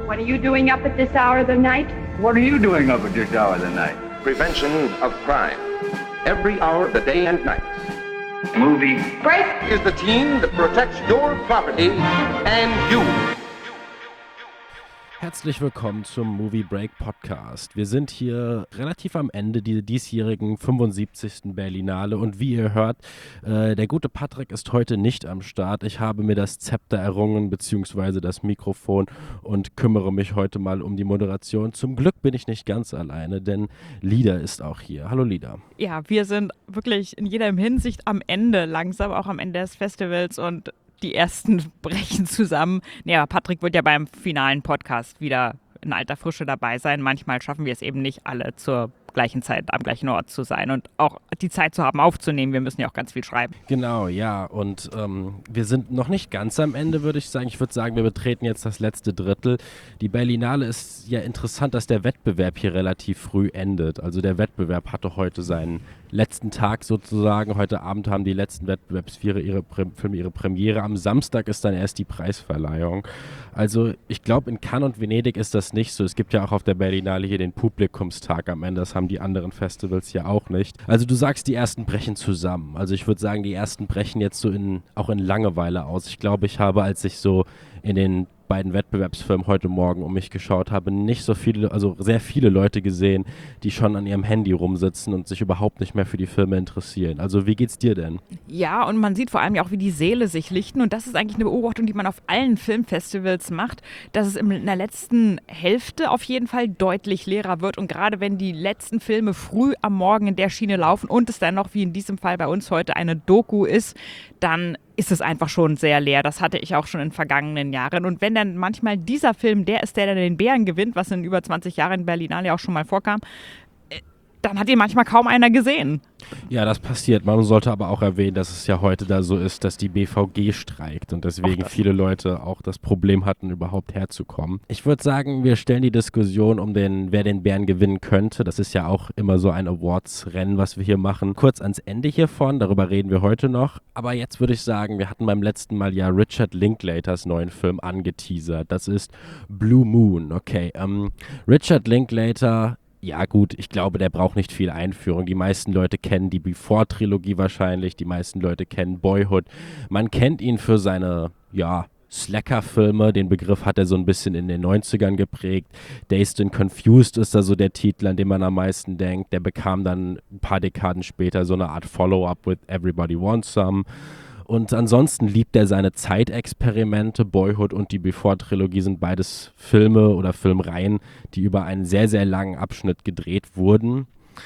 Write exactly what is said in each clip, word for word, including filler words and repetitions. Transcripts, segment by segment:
What are you doing up at this hour of the night? What are you doing up at this hour of the night? Prevention of crime. Every hour of the day and night. Movie Break is the team that protects your property and you. Herzlich willkommen zum Movie Break Podcast. Wir sind hier relativ am Ende dieser diesjährigen fünfundsiebzigsten Berlinale und wie ihr hört, äh, der gute Patrick ist heute nicht am Start. Ich habe mir das Zepter errungen bzw. das Mikrofon und kümmere mich heute mal um die Moderation. Zum Glück bin ich nicht ganz alleine, denn Lida ist auch hier. Hallo Lida. Ja, wir sind wirklich in jeder Hinsicht am Ende langsam, auch am Ende des Festivals und die ersten brechen zusammen. Ja, Patrick wird ja beim finalen Podcast wieder in alter Frische dabei sein. Manchmal schaffen wir es eben nicht, alle zur gleichen Zeit am gleichen Ort zu sein und auch die Zeit zu haben, aufzunehmen. Wir müssen ja auch ganz viel schreiben. Genau, ja. Und ähm, wir sind noch nicht ganz am Ende, würde ich sagen. Ich würde sagen, wir betreten jetzt das letzte Drittel. Die Berlinale ist ja interessant, dass der Wettbewerb hier relativ früh endet. Also der Wettbewerb hatte heute seinen letzten Tag sozusagen. Heute Abend haben die letzten Wettbewerbsfilme ihre, Filme ihre Premiere. Am Samstag ist dann erst die Preisverleihung. Also ich glaube, in Cannes und Venedig ist das nicht so. Es gibt ja auch auf der Berlinale hier den Publikumstag am Ende. Das haben die anderen Festivals ja auch nicht. Also du sagst, die ersten brechen zusammen. Also ich würde sagen, die ersten brechen jetzt so in, auch in Langeweile aus. Ich glaube, ich habe, als ich so in den beiden Wettbewerbsfilmen heute Morgen um mich geschaut habe, nicht so viele, also sehr viele Leute gesehen, die schon an ihrem Handy rumsitzen und sich überhaupt nicht mehr für die Filme interessieren. Also wie geht's dir denn? Ja, und man sieht vor allem ja auch, wie die Säle sich lichten und das ist eigentlich eine Beobachtung, die man auf allen Filmfestivals macht, dass es in der letzten Hälfte auf jeden Fall deutlich leerer wird und gerade wenn die letzten Filme früh am Morgen in der Schiene laufen und es dann noch, wie in diesem Fall bei uns heute, eine Doku ist, dann ist es einfach schon sehr leer. Das hatte ich auch schon in vergangenen Jahren. Und wenn dann manchmal dieser Film der ist, der dann den Bären gewinnt, was in über zwanzig Jahren in Berlinale auch schon mal vorkam, dann hat ihn manchmal kaum einer gesehen. Ja, das passiert. Man sollte aber auch erwähnen, dass es ja heute da so ist, dass die B V G streikt und deswegen viele Leute auch das Problem hatten, überhaupt herzukommen. Ich würde sagen, wir stellen die Diskussion um den, wer den Bären gewinnen könnte. Das ist ja auch immer so ein Awards-Rennen, was wir hier machen. Kurz ans Ende hiervon, darüber reden wir heute noch. Aber jetzt würde ich sagen, wir hatten beim letzten Mal ja Richard Linklaters neuen Film angeteasert. Das ist Blue Moon. Okay, ähm, Richard Linklater. Ja gut, ich glaube, der braucht nicht viel Einführung. Die meisten Leute kennen die Before-Trilogie wahrscheinlich, die meisten Leute kennen Boyhood. Man kennt ihn für seine, ja, Slacker-Filme, den Begriff hat er so ein bisschen in den neunzigern geprägt. Dazed and Confused ist da so der Titel, an den man am meisten denkt. Der bekam dann ein paar Dekaden später so eine Art Follow-up with Everybody Wants Some. Und ansonsten liebt er seine Zeitexperimente. Boyhood und die Before-Trilogie sind beides Filme oder Filmreihen, die über einen sehr, sehr langen Abschnitt gedreht wurden.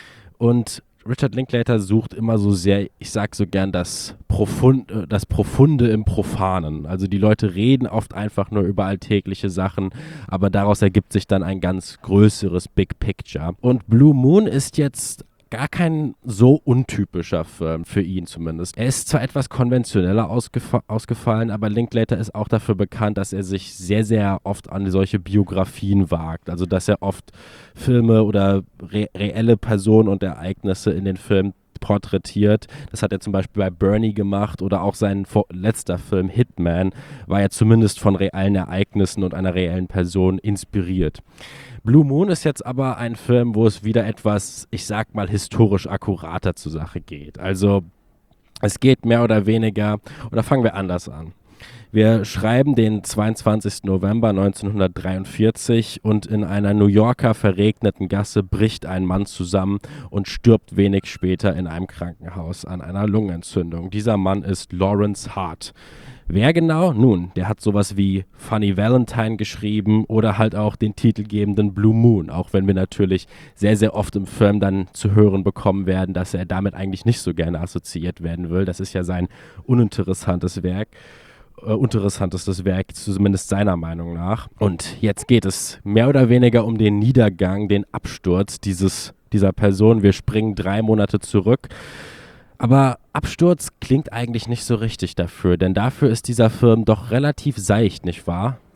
Und Richard Linklater sucht immer so sehr, ich sag so gern, das, Profund, das Profunde im Profanen. Also die Leute reden oft einfach nur über alltägliche Sachen, aber daraus ergibt sich dann ein ganz größeres Big Picture. Und Blue Moon ist jetzt gar kein so untypischer Film, für ihn zumindest. Er ist zwar etwas konventioneller ausgef- ausgefallen, aber Linklater ist auch dafür bekannt, dass er sich sehr, sehr oft an solche Biografien wagt. Also dass er oft Filme oder re- reelle Personen und Ereignisse in den Filmen porträtiert. Das hat er zum Beispiel bei Bernie gemacht oder auch sein vor- letzter Film Hitman war ja zumindest von realen Ereignissen und einer reellen Person inspiriert. Blue Moon ist jetzt aber ein Film, wo es wieder etwas, ich sag mal, historisch akkurater zur Sache geht. Also es geht mehr oder weniger, oder fangen wir anders an. Wir schreiben den zweiundzwanzigsten November neunzehnhundertdreiundvierzig und in einer New Yorker verregneten Gasse bricht ein Mann zusammen und stirbt wenig später in einem Krankenhaus an einer Lungenentzündung. Dieser Mann ist Lawrence Hart. Wer genau? Nun, der hat sowas wie Funny Valentine geschrieben oder halt auch den titelgebenden Blue Moon, auch wenn wir natürlich sehr, sehr oft im Film dann zu hören bekommen werden, dass er damit eigentlich nicht so gerne assoziiert werden will. Das ist ja sein uninteressantes Werk. Äh, interessantestes Werk, zumindest seiner Meinung nach. Und jetzt geht es mehr oder weniger um den Niedergang, den Absturz dieses, dieser Person. Wir springen drei Monate zurück. Aber Absturz klingt eigentlich nicht so richtig dafür, denn dafür ist dieser Film doch relativ seicht, nicht wahr?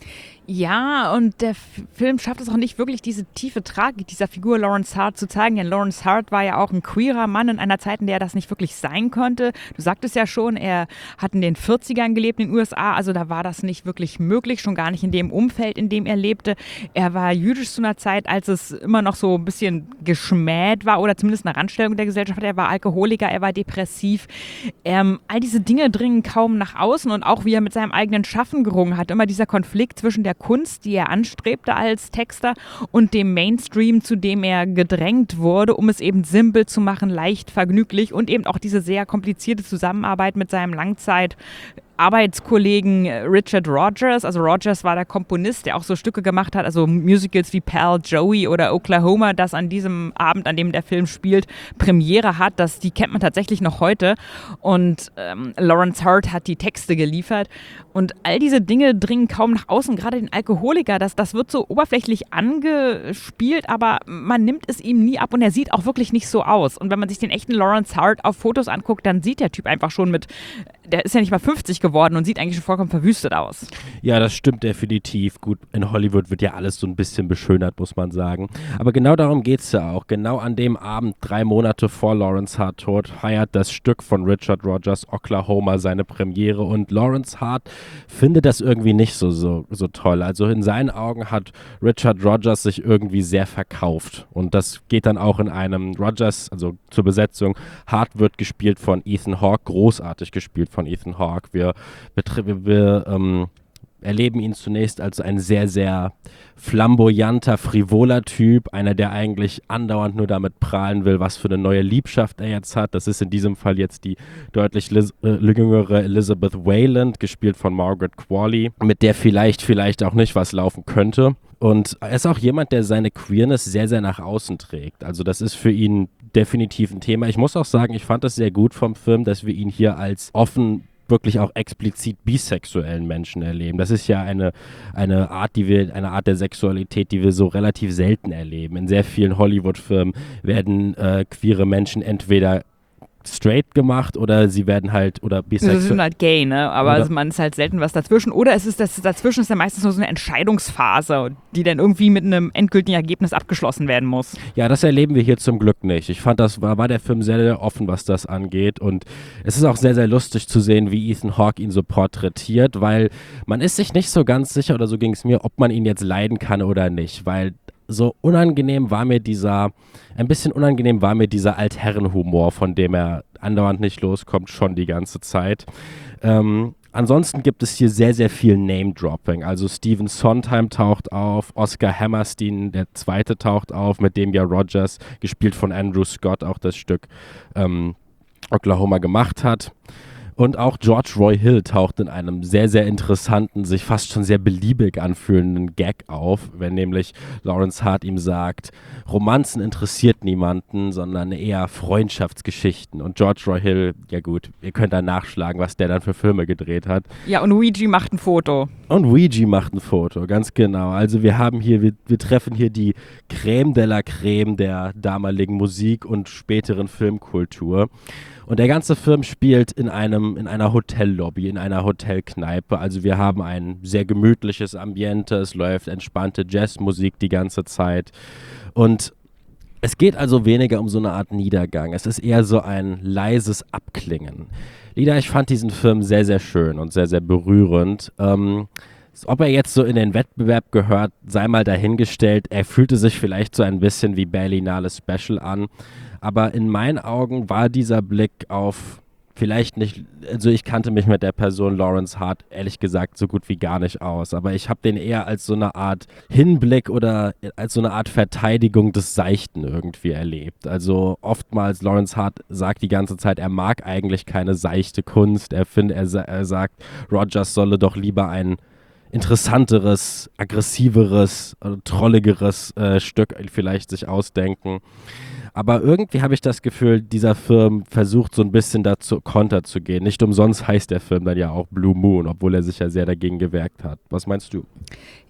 Ja, und der F- Film schafft es auch nicht wirklich, diese tiefe Tragik dieser Figur Lawrence Hart zu zeigen. Denn Lawrence Hart war ja auch ein queerer Mann in einer Zeit, in der er das nicht wirklich sein konnte. Du sagtest ja schon, er hat in den vierzigern gelebt in den U S A, also da war das nicht wirklich möglich, schon gar nicht in dem Umfeld, in dem er lebte. Er war jüdisch zu einer Zeit, als es immer noch so ein bisschen geschmäht war oder zumindest eine Randstellung der Gesellschaft. Er war Alkoholiker, er war depressiv. Ähm, all diese Dinge dringen kaum nach außen und auch wie er mit seinem eigenen Schaffen gerungen hat. Immer dieser Konflikt zwischen der Kunst, die er anstrebte als Texter und dem Mainstream, zu dem er gedrängt wurde, um es eben simpel zu machen, leicht, vergnüglich und eben auch diese sehr komplizierte Zusammenarbeit mit seinem Langzeit- Arbeitskollegen Richard Rodgers. Also Rodgers war der Komponist, der auch so Stücke gemacht hat, also Musicals wie Pal, Joey oder Oklahoma, das an diesem Abend, an dem der Film spielt, Premiere hat. Das, die kennt man tatsächlich noch heute. Und ähm, Lawrence Hart hat die Texte geliefert. Und all diese Dinge dringen kaum nach außen, gerade den Alkoholiker. Das, das wird so oberflächlich angespielt, aber man nimmt es ihm nie ab und er sieht auch wirklich nicht so aus. Und wenn man sich den echten Lawrence Hart auf Fotos anguckt, dann sieht der Typ einfach schon mit, der ist ja nicht mal fünfzig geworden und sieht eigentlich schon vollkommen verwüstet aus. Ja, das stimmt definitiv. Gut, in Hollywood wird ja alles so ein bisschen beschönert, muss man sagen. Aber genau darum geht es ja auch. Genau an dem Abend, drei Monate vor Lawrence Hart Tod, feiert das Stück von Richard Rodgers, Oklahoma, seine Premiere. Und Lawrence Hart findet das irgendwie nicht so, so, so toll. Also in seinen Augen hat Richard Rodgers sich irgendwie sehr verkauft. Und das geht dann auch in einem Rodgers, also zur Besetzung. Hart wird gespielt von Ethan Hawke, großartig gespielt von Ethan Hawke. Wir, wir, wir ähm, erleben ihn zunächst als ein sehr, sehr flamboyanter, frivoler Typ, einer, der eigentlich andauernd nur damit prahlen will, was für eine neue Liebschaft er jetzt hat. Das ist in diesem Fall jetzt die deutlich lis- äh, jüngere Elizabeth Wayland, gespielt von Margaret Qualley, mit der vielleicht, vielleicht auch nicht was laufen könnte. Und er ist auch jemand, der seine Queerness sehr, sehr nach außen trägt. Also das ist für ihn definitiv ein Thema. Ich muss auch sagen, ich fand es sehr gut vom Film, dass wir ihn hier als offen, wirklich auch explizit bisexuellen Menschen erleben. Das ist ja eine, eine Art, die wir, eine Art der Sexualität, die wir so relativ selten erleben. In sehr vielen Hollywood-Filmen werden äh, queere Menschen entweder straight gemacht oder sie werden halt, oder bisexuell. Sie sind halt gay, ne? Aber Oder- also man ist halt selten was dazwischen. Oder es ist das dazwischen ist dann meistens nur so eine Entscheidungsphase, die dann irgendwie mit einem endgültigen Ergebnis abgeschlossen werden muss. Ja, das erleben wir hier zum Glück nicht. Ich fand, das war, war der Film sehr, sehr offen, was das angeht. Und es ist auch sehr, sehr lustig zu sehen, wie Ethan Hawke ihn so porträtiert, weil man ist sich nicht so ganz sicher, oder so ging es mir, ob man ihn jetzt leiden kann oder nicht. Weil so unangenehm war mir dieser, ein bisschen unangenehm war mir dieser Altherrenhumor, von dem er andauernd nicht loskommt, schon die ganze Zeit. Ähm, ansonsten gibt es hier sehr, sehr viel Name-Dropping. Also Stephen Sondheim taucht auf, Oscar Hammerstein, der zweite, taucht auf, mit dem ja Rodgers, gespielt von Andrew Scott, auch das Stück ähm, Oklahoma gemacht hat. Und auch George Roy Hill taucht in einem sehr, sehr interessanten, sich fast schon sehr beliebig anfühlenden Gag auf, wenn nämlich Lawrence Hart ihm sagt, Romanzen interessiert niemanden, sondern eher Freundschaftsgeschichten. Und George Roy Hill, ja gut, ihr könnt da nachschlagen, was der dann für Filme gedreht hat. Ja, und Ouija macht ein Foto. Und Ouija macht ein Foto, ganz genau. Also wir haben hier, wir, wir treffen hier die Crème de la Crème der damaligen Musik- und späteren Filmkultur. Und der ganze Film spielt in einem, in einer Hotellobby, in einer Hotelkneipe. Also wir haben ein sehr gemütliches Ambiente, es läuft entspannte Jazzmusik die ganze Zeit. Und es geht also weniger um so eine Art Niedergang. Es ist eher so ein leises Abklingen. Lida, ich fand diesen Film sehr, sehr schön und sehr, sehr berührend. Ähm, ob er jetzt so in den Wettbewerb gehört, sei mal dahingestellt. Er fühlte sich vielleicht so ein bisschen wie Berlinale Special an. Aber in meinen Augen war dieser Blick auf vielleicht nicht, also ich kannte mich mit der Person Lawrence Hart ehrlich gesagt so gut wie gar nicht aus, aber ich habe den eher als so eine Art Hinblick oder als so eine Art Verteidigung des Seichten irgendwie erlebt. Also oftmals Lawrence Hart sagt die ganze Zeit, er mag eigentlich keine seichte Kunst, er findet, er, er sagt, Rodgers solle doch lieber ein interessanteres, aggressiveres, äh, trolligeres äh, Stück vielleicht sich ausdenken. Aber irgendwie habe ich das Gefühl, dieser Film versucht so ein bisschen dazu Konter zu gehen. Nicht umsonst heißt der Film dann ja auch Blue Moon, obwohl er sich ja sehr dagegen gewehrt hat. Was meinst du?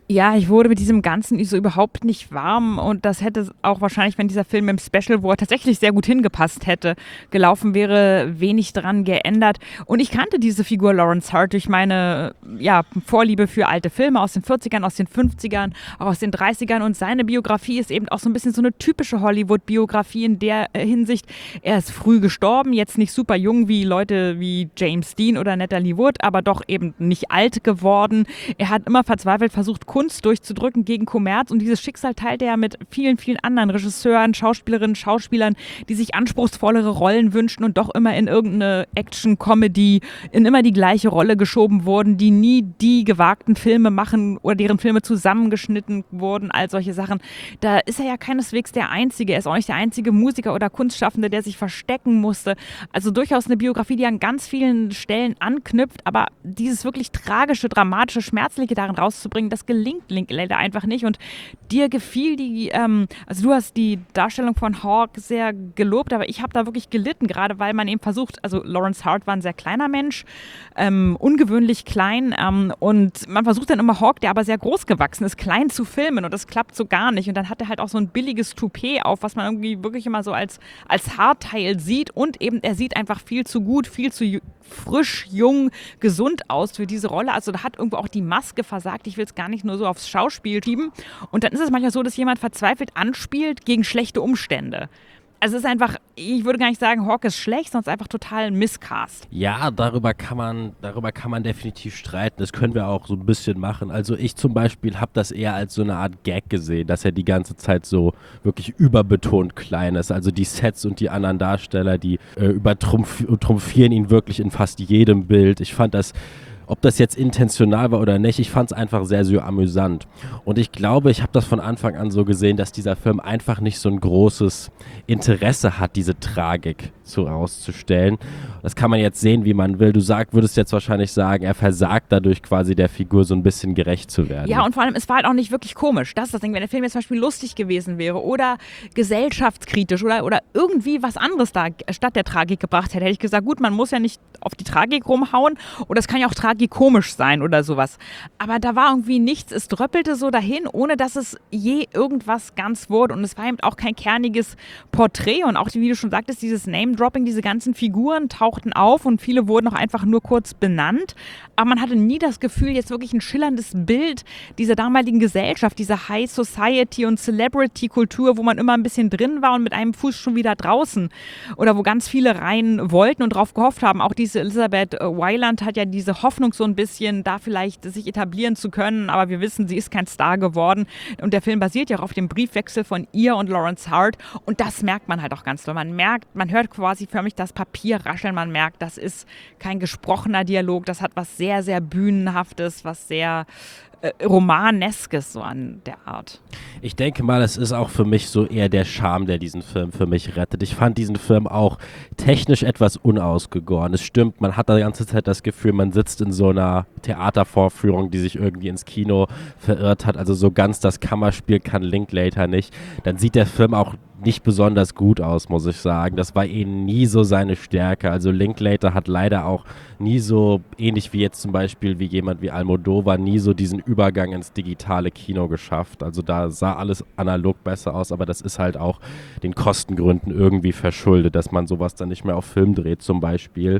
Ja, ich wurde mit diesem Ganzen so überhaupt nicht warm und das hätte auch wahrscheinlich, wenn dieser Film im Special, wo er tatsächlich sehr gut hingepasst hätte, gelaufen wäre, wenig dran geändert. Und ich kannte diese Figur Lawrence Hart durch meine ja, Vorliebe für alte Filme aus den vierzigern, aus den fünfzigern, auch aus den dreißigern und seine Biografie ist eben auch so ein bisschen so eine typische Hollywood-Biografie in der äh, Hinsicht, er ist früh gestorben, jetzt nicht super jung wie Leute wie James Dean oder Natalie Wood, aber doch eben nicht alt geworden. Er hat immer verzweifelt versucht, Kunst durchzudrücken gegen Kommerz und dieses Schicksal teilte er mit vielen, vielen anderen Regisseuren, Schauspielerinnen, Schauspielern, die sich anspruchsvollere Rollen wünschten und doch immer in irgendeine Action-Comedy, in immer die gleiche Rolle geschoben wurden, die nie die gewagten Filme machen oder deren Filme zusammengeschnitten wurden, all solche Sachen. Da ist er ja keineswegs der Einzige, er ist auch nicht der einzige Musiker oder Kunstschaffende, der sich verstecken musste. Also durchaus eine Biografie, die an ganz vielen Stellen anknüpft, aber dieses wirklich tragische, dramatische, schmerzliche darin rauszubringen, das gelingt Linklater einfach nicht und dir gefiel die, ähm, also du hast die Darstellung von Hawk sehr gelobt, aber ich habe da wirklich gelitten, gerade weil man eben versucht, also Lawrence Hart war ein sehr kleiner Mensch, ähm, ungewöhnlich klein ähm, und man versucht dann immer Hawk, der aber sehr groß gewachsen ist, klein zu filmen und das klappt so gar nicht und dann hat er halt auch so ein billiges Toupet auf, was man irgendwie wirklich immer so als, als Haarteil sieht und eben er sieht einfach viel zu gut, viel zu ju- frisch, jung, gesund aus für diese Rolle, also da hat irgendwo auch die Maske versagt, ich will es gar nicht nur so aufs Schauspiel schieben. Und dann ist es manchmal so, dass jemand verzweifelt anspielt gegen schlechte Umstände. Also es ist einfach, ich würde gar nicht sagen, Hawk ist schlecht, sondern einfach total ein Misscast. Ja, darüber kann man, darüber kann man definitiv streiten. Das können wir auch so ein bisschen machen. Also ich zum Beispiel habe das eher als so eine Art Gag gesehen, dass er die ganze Zeit so wirklich überbetont klein ist. Also die Sets und die anderen Darsteller, die äh, übertrumpfieren ihn wirklich in fast jedem Bild. Ich fand das Ob das jetzt intentional war oder nicht, ich fand es einfach sehr, sehr amüsant. Und ich glaube, ich habe das von Anfang an so gesehen, dass dieser Film einfach nicht so ein großes Interesse hat, diese Tragik so rauszustellen. Das kann man jetzt sehen, wie man will. Du sag, würdest jetzt wahrscheinlich sagen, er versagt dadurch quasi der Figur so ein bisschen gerecht zu werden. Ja, und vor allem, es war halt auch nicht wirklich komisch. Das ist das Ding, wenn der Film jetzt zum Beispiel lustig gewesen wäre oder gesellschaftskritisch oder, oder irgendwie was anderes da statt der Tragik gebracht hätte, hätte ich gesagt, gut, man muss ja nicht auf die Tragik rumhauen oder es kann ja auch tragikomisch sein oder sowas. Aber da war irgendwie nichts, es dröppelte so dahin, ohne dass es je irgendwas ganz wurde und es war eben auch kein kerniges Porträt und auch, wie du schon sagtest, dieses Name-Dropping, diese ganzen Figuren tauchten auf und viele wurden auch einfach nur kurz benannt, aber man hatte nie das Gefühl, jetzt wirklich ein schillerndes Bild dieser damaligen Gesellschaft, dieser High Society und Celebrity-Kultur, wo man immer ein bisschen drin war und mit einem Fuß schon wieder draußen oder wo ganz viele rein wollten und drauf gehofft haben. Auch diese Elizabeth Weiland hat ja diese Hoffnung so ein bisschen, da vielleicht sich etablieren zu können, aber wir wissen, sie ist kein Star geworden und der Film basiert ja auch auf dem Briefwechsel von ihr und Lawrence Hart und das merkt man halt auch ganz doll. Man merkt, man hört quasi förmlich das Papier rascheln, man merkt, das ist kein gesprochener Dialog, das hat was sehr, sehr Bühnenhaftes, was sehr äh, Romaneskes so an der Art. Ich denke mal, es ist auch für mich so eher der Charme, der diesen Film für mich rettet. Ich fand diesen Film auch technisch etwas unausgegoren. Es stimmt, man hat die ganze Zeit das Gefühl, man sitzt in so einer Theatervorführung, die sich irgendwie ins Kino verirrt hat. Also so ganz das Kammerspiel kann Linklater nicht. Dann sieht der Film auch nicht besonders gut aus, muss ich sagen. Das war eh nie so seine Stärke. Also Linklater hat leider auch nie so, ähnlich wie jetzt zum Beispiel wie jemand wie Almodovar, nie so diesen Übergang ins digitale Kino geschafft. Also da sah alles analog besser aus, aber das ist halt auch den Kostengründen irgendwie verschuldet, dass man sowas dann nicht mehr auf Film dreht zum Beispiel.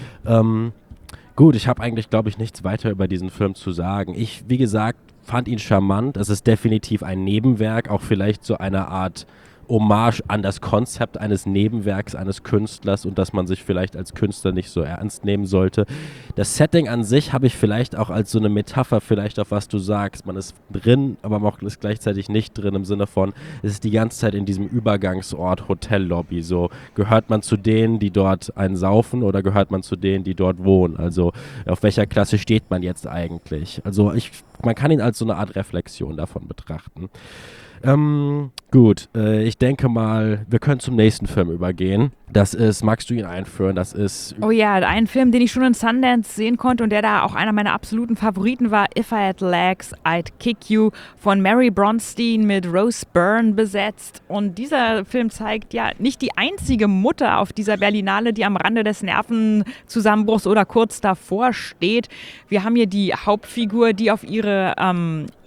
Ähm, gut, ich habe eigentlich, glaube ich, nichts weiter über diesen Film zu sagen. Ich, wie gesagt, fand ihn charmant. Es ist definitiv ein Nebenwerk, auch vielleicht so eine Art Hommage an das Konzept eines Nebenwerks eines Künstlers und dass man sich vielleicht als Künstler nicht so ernst nehmen sollte. Das Setting an sich habe ich vielleicht auch als so eine Metapher vielleicht auf was du sagst. Man ist drin, aber man ist gleichzeitig nicht drin im Sinne von, es ist die ganze Zeit in diesem Übergangsort Hotellobby. So, gehört man zu denen, die dort einen saufen oder gehört man zu denen, die dort wohnen? Also auf welcher Klasse steht man jetzt eigentlich? Also ich, man kann ihn als so eine Art Reflexion davon betrachten. Ähm, gut, äh, ich denke mal, wir können zum nächsten Film übergehen. Das ist, magst du ihn einführen? Das ist... Oh ja, ein Film, den ich schon in Sundance sehen konnte und der da auch einer meiner absoluten Favoriten war, If I Had Legs, I'd Kick You, von Mary Bronstein mit Rose Byrne besetzt. Und dieser Film zeigt ja nicht die einzige Mutter auf dieser Berlinale, die am Rande des Nervenzusammenbruchs oder kurz davor steht. Wir haben hier die Hauptfigur, die auf ihre ähm,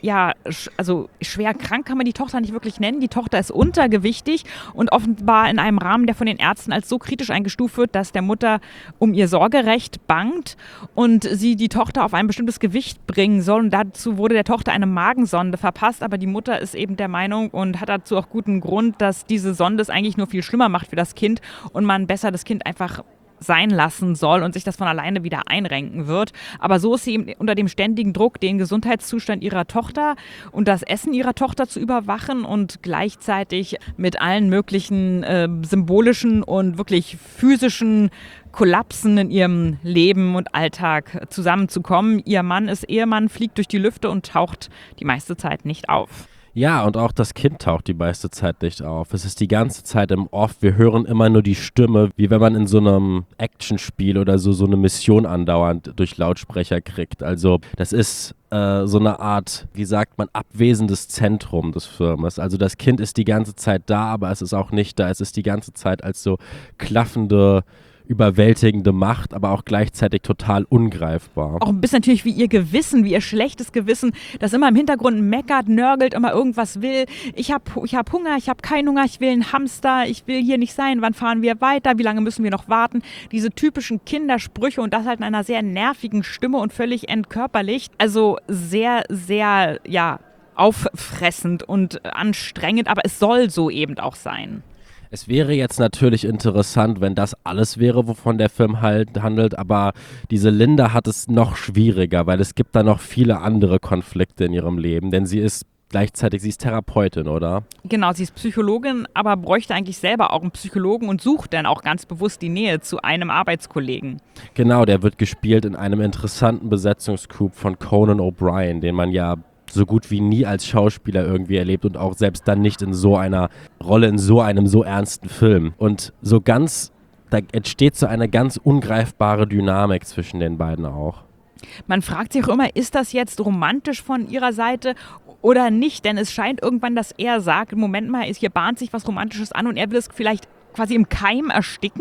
ja, sch- also schwer krank kann man die Tochter nicht wirklich nennen. Die Tochter ist untergewichtig und offenbar in einem Rahmen, der von den Ärzten als so kritisch eingestuft wird, dass der Mutter um ihr Sorgerecht bangt und sie die Tochter auf ein bestimmtes Gewicht bringen soll. Und dazu wurde der Tochter eine Magensonde verpasst, aber die Mutter ist eben der Meinung und hat dazu auch guten Grund, dass diese Sonde es eigentlich nur viel schlimmer macht für das Kind und man besser das Kind einfach sein lassen soll und sich das von alleine wieder einrenken wird. Aber so ist sie eben unter dem ständigen Druck, den Gesundheitszustand ihrer Tochter und das Essen ihrer Tochter zu überwachen und gleichzeitig mit allen möglichen äh, symbolischen und wirklich physischen Kollapsen in ihrem Leben und Alltag zusammenzukommen. Ihr Mann ist Ehemann, fliegt durch die Lüfte und taucht die meiste Zeit nicht auf. Ja, und auch das Kind taucht die meiste Zeit nicht auf. Es ist die ganze Zeit im Off. Wir hören immer nur die Stimme, wie wenn man in so einem Actionspiel oder so so eine Mission andauernd durch Lautsprecher kriegt. Also das ist äh, so eine Art, wie sagt man, abwesendes Zentrum des Filmes. Also das Kind ist die ganze Zeit da, aber es ist auch nicht da. Es ist die ganze Zeit als so klaffende, überwältigende Macht, aber auch gleichzeitig total ungreifbar. Auch ein bisschen natürlich wie ihr Gewissen, wie ihr schlechtes Gewissen, das immer im Hintergrund meckert, nörgelt, immer irgendwas will. Ich habe ich hab Hunger, ich habe keinen Hunger, ich will einen Hamster, ich will hier nicht sein, wann fahren wir weiter, wie lange müssen wir noch warten? Diese typischen Kindersprüche und das halt in einer sehr nervigen Stimme und völlig entkörperlicht. Also sehr, sehr, ja, auffressend und anstrengend, aber es soll so eben auch sein. Es wäre jetzt natürlich interessant, wenn das alles wäre, wovon der Film halt handelt, aber diese Linda hat es noch schwieriger, weil es gibt da noch viele andere Konflikte in ihrem Leben, denn sie ist gleichzeitig, sie ist Therapeutin, oder? Genau, sie ist Psychologin, aber bräuchte eigentlich selber auch einen Psychologen und sucht dann auch ganz bewusst die Nähe zu einem Arbeitskollegen. Genau, der wird gespielt in einem interessanten Besetzungscoup von Conan O'Brien, den man ja so gut wie nie als Schauspieler irgendwie erlebt und auch selbst dann nicht in so einer Rolle, in so einem so ernsten Film. Und so ganz, da entsteht so eine ganz ungreifbare Dynamik zwischen den beiden auch. Man fragt sich auch immer, ist das jetzt romantisch von ihrer Seite oder nicht? Denn es scheint irgendwann, dass er sagt, Moment mal, hier bahnt sich was Romantisches an und er will es vielleicht quasi im Keim ersticken.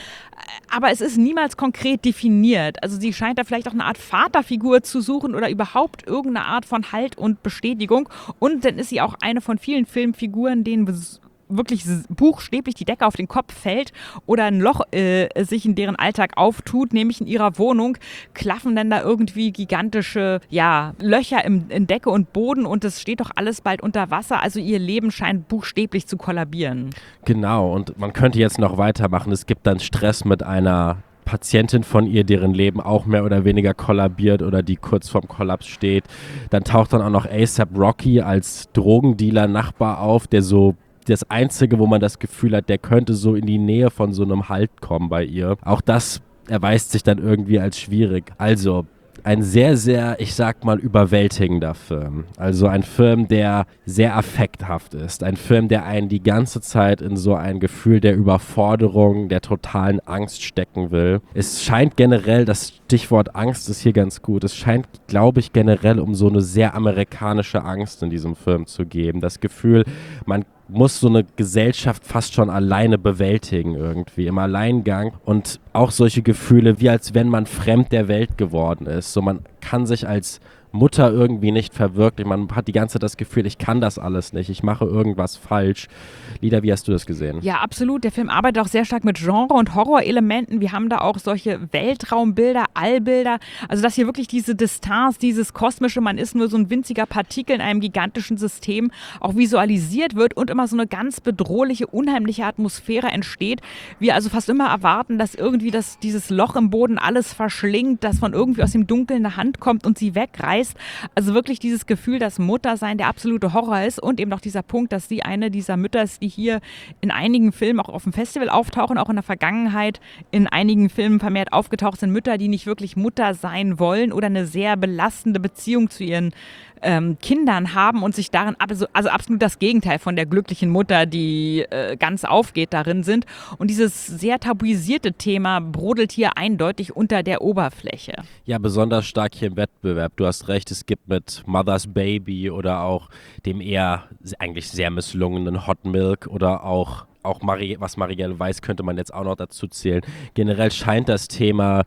Aber es ist niemals konkret definiert. Also sie scheint da vielleicht auch eine Art Vaterfigur zu suchen oder überhaupt irgendeine Art von Halt und Bestätigung. Und dann ist sie auch eine von vielen Filmfiguren, denen wirklich buchstäblich die Decke auf den Kopf fällt oder ein Loch äh, sich in deren Alltag auftut, nämlich in ihrer Wohnung, klaffen dann da irgendwie gigantische ja, Löcher im, in Decke und Boden und es steht doch alles bald unter Wasser. Also ihr Leben scheint buchstäblich zu kollabieren. Genau, und man könnte jetzt noch weitermachen. Es gibt dann Stress mit einer Patientin von ihr, deren Leben auch mehr oder weniger kollabiert oder die kurz vorm Kollaps steht. Dann taucht dann auch noch A$AP Rocky als Drogendealer-Nachbar auf, der so das Einzige, wo man das Gefühl hat, der könnte so in die Nähe von so einem Halt kommen bei ihr. Auch das erweist sich dann irgendwie als schwierig. Also ein sehr, sehr, ich sag mal, überwältigender Film. Also ein Film, der sehr affekthaft ist. Ein Film, der einen die ganze Zeit in so ein Gefühl der Überforderung, der totalen Angst stecken will. Es scheint generell, das Stichwort Angst ist hier ganz gut, es scheint, glaube ich, generell um so eine sehr amerikanische Angst in diesem Film zu geben. Das Gefühl, man muss so eine Gesellschaft fast schon alleine bewältigen irgendwie, im Alleingang und auch solche Gefühle, wie als wenn man fremd der Welt geworden ist. So, man kann sich als Mutter irgendwie nicht verwirklichen. Man hat die ganze Zeit das Gefühl, ich kann das alles nicht, ich mache irgendwas falsch. Lida, wie hast du das gesehen? Ja, absolut. Der Film arbeitet auch sehr stark mit Genre- und Horrorelementen. Wir haben da auch solche Weltraumbilder, Allbilder. Also dass hier wirklich diese Distanz, dieses Kosmische, man ist nur so ein winziger Partikel in einem gigantischen System, auch visualisiert wird und immer so eine ganz bedrohliche, unheimliche Atmosphäre entsteht. Wir also fast immer erwarten, dass irgendwie das, dieses Loch im Boden alles verschlingt, dass von irgendwie aus dem Dunkeln eine Hand kommt und sie wegreißt. Also wirklich dieses Gefühl, dass Muttersein der absolute Horror ist und eben auch dieser Punkt, dass sie eine dieser Mütter ist, die hier in einigen Filmen auch auf dem Festival auftauchen, auch in der Vergangenheit in einigen Filmen vermehrt aufgetaucht sind, Mütter, die nicht wirklich Mutter sein wollen oder eine sehr belastende Beziehung zu ihren ähm, Kindern haben und sich darin, also, also absolut das Gegenteil von der glücklichen Mutter, die äh, ganz aufgeht, darin sind. Und dieses sehr tabuisierte Thema brodelt hier eindeutig unter der Oberfläche. Ja, besonders stark hier im Wettbewerb. Du hast recht, es gibt mit Mother's Baby oder auch dem eher eigentlich sehr misslungenen Hot Milk oder auch Auch Marie, was Marielle Weiß könnte man jetzt auch noch dazu zählen. Generell scheint das Thema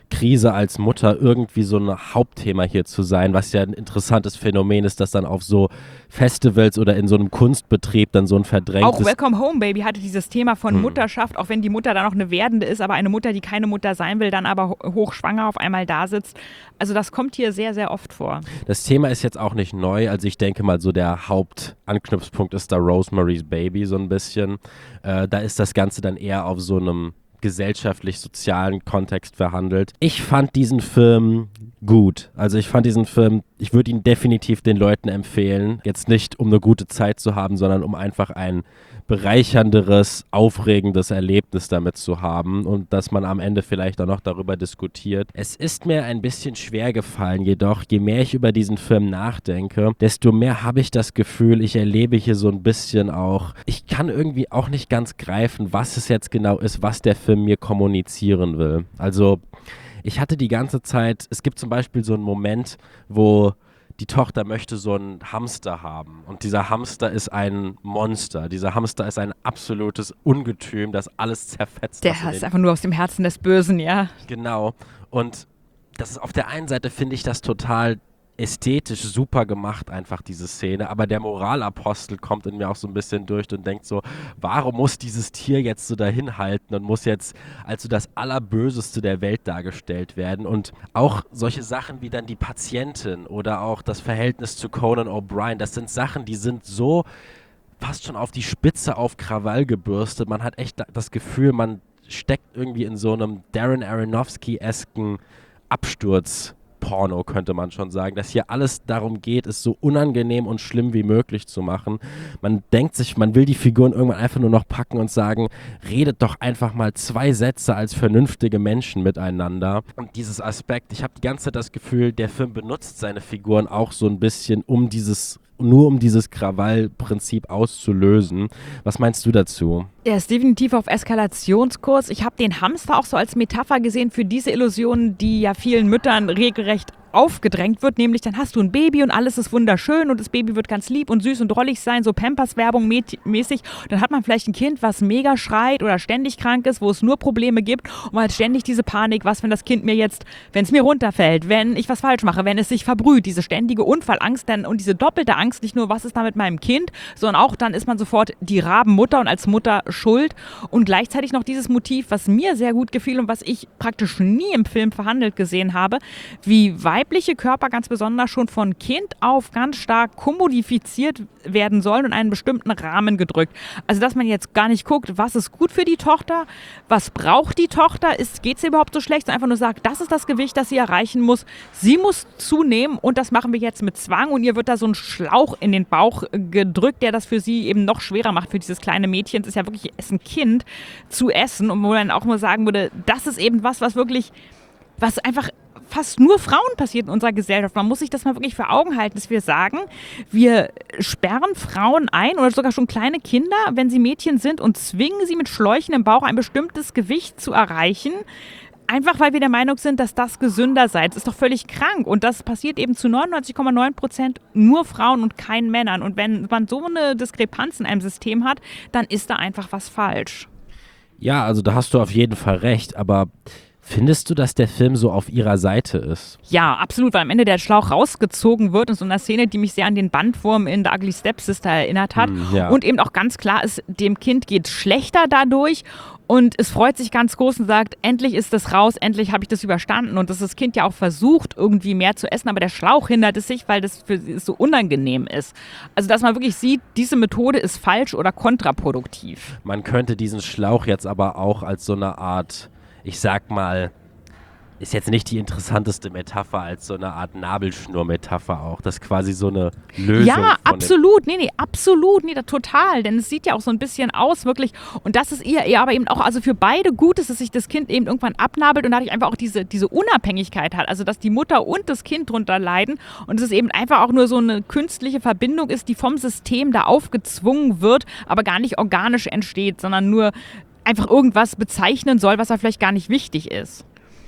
Krise als Mutter irgendwie so ein Hauptthema hier zu sein, was ja ein interessantes Phänomen ist, dass dann auf so Festivals oder in so einem Kunstbetrieb dann so ein verdrängtes... Auch Welcome Home Baby hatte dieses Thema von Hm. Mutterschaft, auch wenn die Mutter dann noch eine werdende ist, aber eine Mutter, die keine Mutter sein will, dann aber ho- hochschwanger auf einmal da sitzt. Also das kommt hier sehr, sehr oft vor. Das Thema ist jetzt auch nicht neu, also ich denke mal so der Hauptanknüpfpunkt ist da Rosemary's Baby so ein bisschen. Äh, da ist das Ganze dann eher auf so einem gesellschaftlich-sozialen Kontext verhandelt. Ich fand diesen Film gut. Also ich fand diesen Film, ich würde ihn definitiv den Leuten empfehlen. Jetzt nicht, um eine gute Zeit zu haben, sondern um einfach ein bereichernderes, aufregendes Erlebnis damit zu haben und dass man am Ende vielleicht auch noch darüber diskutiert. Es ist mir ein bisschen schwer gefallen, jedoch je mehr ich über diesen Film nachdenke, desto mehr habe ich das Gefühl, ich erlebe hier so ein bisschen auch, ich kann irgendwie auch nicht ganz greifen, was es jetzt genau ist, was der Film mir kommunizieren will. Also ich hatte die ganze Zeit, es gibt zum Beispiel so einen Moment, wo die Tochter möchte so einen Hamster haben und dieser Hamster ist ein Monster. Dieser Hamster ist ein absolutes Ungetüm, das alles zerfetzt. was in Der ist den- einfach nur aus dem Herzen des Bösen, ja. Genau. Und das ist auf der einen Seite finde ich das total ästhetisch super gemacht, einfach diese Szene. Aber der Moralapostel kommt in mir auch so ein bisschen durch und denkt so, warum muss dieses Tier jetzt so dahin halten und muss jetzt als so das Allerböseste der Welt dargestellt werden? Und auch solche Sachen wie dann die Patientin oder auch das Verhältnis zu Conan O'Brien, das sind Sachen, die sind so fast schon auf die Spitze auf Krawall gebürstet. Man hat echt das Gefühl, man steckt irgendwie in so einem Darren Aronofsky-esken Absturz. Porno, könnte man schon sagen, dass hier alles darum geht, es so unangenehm und schlimm wie möglich zu machen. Man denkt sich, man will die Figuren irgendwann einfach nur noch packen und sagen, redet doch einfach mal zwei Sätze als vernünftige Menschen miteinander. Und dieses Aspekt, ich habe die ganze Zeit das Gefühl, der Film benutzt seine Figuren auch so ein bisschen, um dieses nur um dieses Krawallprinzip auszulösen. Was meinst du dazu? Er ist definitiv auf Eskalationskurs. Ich habe den Hamster auch so als Metapher gesehen für diese Illusion, die ja vielen Müttern regelrecht aufgedrängt wird, nämlich dann hast du ein Baby und alles ist wunderschön und das Baby wird ganz lieb und süß und drollig sein, so Pampers-Werbung mäßig. Dann hat man vielleicht ein Kind, was mega schreit oder ständig krank ist, wo es nur Probleme gibt und man hat ständig diese Panik, was, wenn das Kind mir jetzt, wenn es mir runterfällt, wenn ich was falsch mache, wenn es sich verbrüht, diese ständige Unfallangst dann, und diese doppelte Angst, nicht nur, was ist da mit meinem Kind, sondern auch dann ist man sofort die Rabenmutter und als Mutter schuld und gleichzeitig noch dieses Motiv, was mir sehr gut gefiel und was ich praktisch nie im Film verhandelt gesehen habe, wie weit weibliche Körper ganz besonders schon von Kind auf ganz stark kommodifiziert werden sollen und einen bestimmten Rahmen gedrückt. Also dass man jetzt gar nicht guckt, was ist gut für die Tochter, was braucht die Tochter, geht es ihr überhaupt so schlecht, sondern einfach nur sagt, das ist das Gewicht, das sie erreichen muss. Sie muss zunehmen und das machen wir jetzt mit Zwang und ihr wird da so ein Schlauch in den Bauch gedrückt, der das für sie eben noch schwerer macht, für dieses kleine Mädchen. Es ist ja wirklich ein Kind zu essen und wo man auch mal sagen würde, das ist eben was, was wirklich, was einfach fast nur Frauen passiert in unserer Gesellschaft. Man muss sich das mal wirklich vor Augen halten, dass wir sagen, wir sperren Frauen ein oder sogar schon kleine Kinder, wenn sie Mädchen sind und zwingen sie mit Schläuchen im Bauch ein bestimmtes Gewicht zu erreichen, einfach weil wir der Meinung sind, dass das gesünder sei. Das ist doch völlig krank und das passiert eben zu neunundneunzig Komma neun Prozent nur Frauen und keinen Männern. Und wenn man so eine Diskrepanz in einem System hat, dann ist da einfach was falsch. Ja, also da hast du auf jeden Fall recht, aber findest du, dass der Film so auf ihrer Seite ist? Ja, absolut, weil am Ende der Schlauch rausgezogen wird in so einer Szene, die mich sehr an den Bandwurm in The Ugly Stepsister erinnert hat. Mm, ja. Und eben auch ganz klar ist, dem Kind geht schlechter dadurch und es freut sich ganz groß und sagt, endlich ist das raus, endlich habe ich das überstanden. Und dass das Kind ja auch versucht, irgendwie mehr zu essen, aber der Schlauch hindert es sich, weil das für sie so unangenehm ist. Also, dass man wirklich sieht, diese Methode ist falsch oder kontraproduktiv. Man könnte diesen Schlauch jetzt aber auch als so eine Art, ich sag mal, ist jetzt nicht die interessanteste Metapher als so eine Art Nabelschnur-Metapher auch. Das ist quasi so eine Lösung. Ja, von absolut. Nee, nee, absolut. Nee, da, total. Denn es sieht ja auch so ein bisschen aus, wirklich. Und das ist ihr, ihr aber eben auch, also für beide gut ist, dass sich das Kind eben irgendwann abnabelt und dadurch einfach auch diese, diese Unabhängigkeit hat. Also, dass die Mutter und das Kind drunter leiden und es ist eben einfach auch nur so eine künstliche Verbindung ist, die vom System da aufgezwungen wird, aber gar nicht organisch entsteht, sondern nur einfach irgendwas bezeichnen soll, was ja vielleicht gar nicht wichtig ist.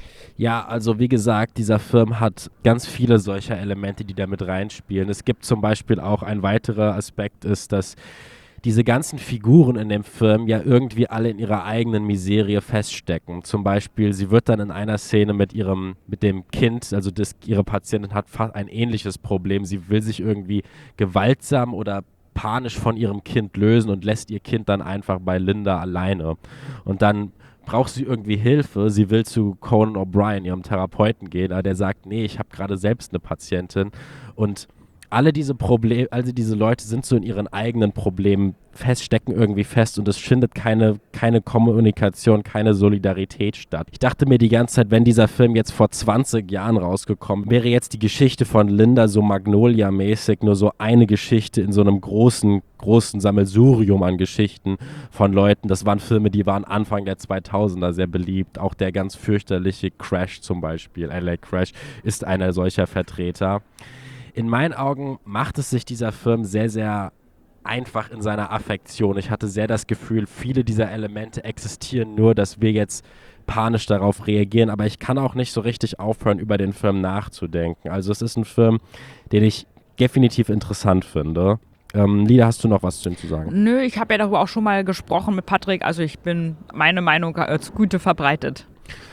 Ja, also wie gesagt, dieser Film hat ganz viele solcher Elemente, die da mit reinspielen. Es gibt zum Beispiel auch ein weiterer Aspekt ist, dass diese ganzen Figuren in dem Film ja irgendwie alle in ihrer eigenen Miserie feststecken. Zum Beispiel, sie wird dann in einer Szene mit ihrem, mit dem Kind, also das, ihre Patientin hat fast ein ähnliches Problem. Sie will sich irgendwie gewaltsam oder panisch von ihrem Kind lösen und lässt ihr Kind dann einfach bei Linda alleine. Und dann braucht sie irgendwie Hilfe. Sie will zu Conan O'Brien, ihrem Therapeuten, gehen, aber der sagt, nee, ich habe gerade selbst eine Patientin. Und alle diese Probleme, also diese Leute sind so in ihren eigenen Problemen feststecken irgendwie fest und es findet keine, keine Kommunikation, keine Solidarität statt. Ich dachte mir die ganze Zeit, wenn dieser Film jetzt vor zwanzig Jahren rausgekommen wäre, jetzt die Geschichte von Linda so Magnolia-mäßig, nur so eine Geschichte in so einem großen, großen Sammelsurium an Geschichten von Leuten. Das waren Filme, die waren Anfang der zweitausender sehr beliebt. Auch der ganz fürchterliche Crash zum Beispiel, L A Crash, ist einer solcher Vertreter. In meinen Augen macht es sich dieser Film sehr, sehr einfach in seiner Affektion. Ich hatte sehr das Gefühl, viele dieser Elemente existieren nur, dass wir jetzt panisch darauf reagieren, aber ich kann auch nicht so richtig aufhören, über den Film nachzudenken. Also es ist ein Film, den ich definitiv interessant finde. Ähm, Lida, hast du noch was zu ihm zu sagen? Nö, ich habe ja darüber auch schon mal gesprochen mit Patrick, also ich bin meine Meinung als Güte verbreitet.